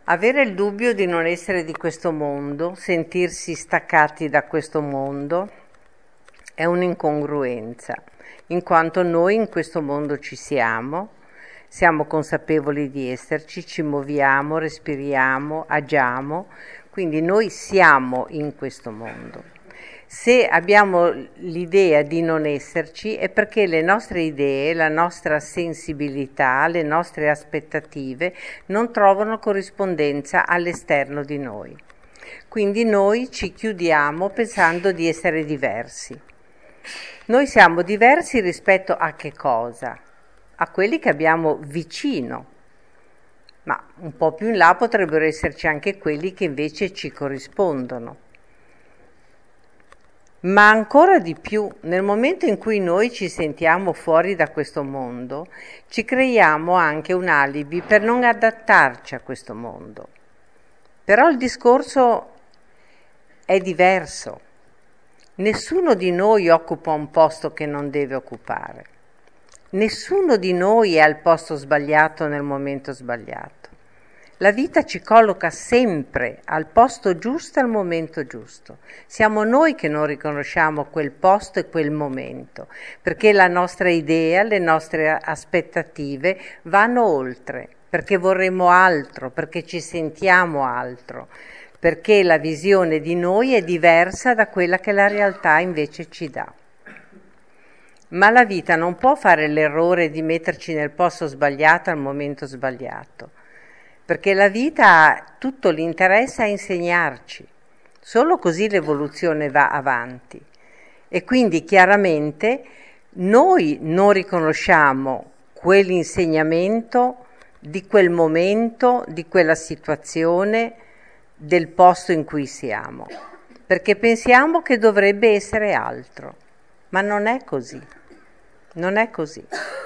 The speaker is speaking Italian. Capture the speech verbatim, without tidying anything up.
Avere il dubbio di non essere di questo mondo, sentirsi staccati da questo mondo, è un'incongruenza, in quanto noi in questo mondo ci siamo, siamo consapevoli di esserci, ci muoviamo, respiriamo, agiamo, quindi noi siamo in questo mondo. Se abbiamo l'idea di non esserci è perché le nostre idee, la nostra sensibilità, le nostre aspettative non trovano corrispondenza all'esterno di noi. Quindi noi ci chiudiamo pensando di essere diversi. Noi siamo diversi rispetto a che cosa? A quelli che abbiamo vicino, ma un po' più in là potrebbero esserci anche quelli che invece ci corrispondono. Ma ancora di più, nel momento in cui noi ci sentiamo fuori da questo mondo, ci creiamo anche un alibi per non adattarci a questo mondo. Però il discorso è diverso. Nessuno di noi occupa un posto che non deve occupare. Nessuno di noi è al posto sbagliato nel momento sbagliato. La vita ci colloca sempre al posto giusto al momento giusto. Siamo noi che non riconosciamo quel posto e quel momento, perché la nostra idea, le nostre aspettative vanno oltre, perché vorremmo altro, perché ci sentiamo altro, perché la visione di noi è diversa da quella che la realtà invece ci dà. Ma la vita non può fare l'errore di metterci nel posto sbagliato al momento sbagliato, perché la vita ha tutto l'interesse a insegnarci, solo così l'evoluzione va avanti. E quindi chiaramente noi non riconosciamo quell'insegnamento di quel momento, di quella situazione, del posto in cui siamo, perché pensiamo che dovrebbe essere altro, ma non è così, non è così.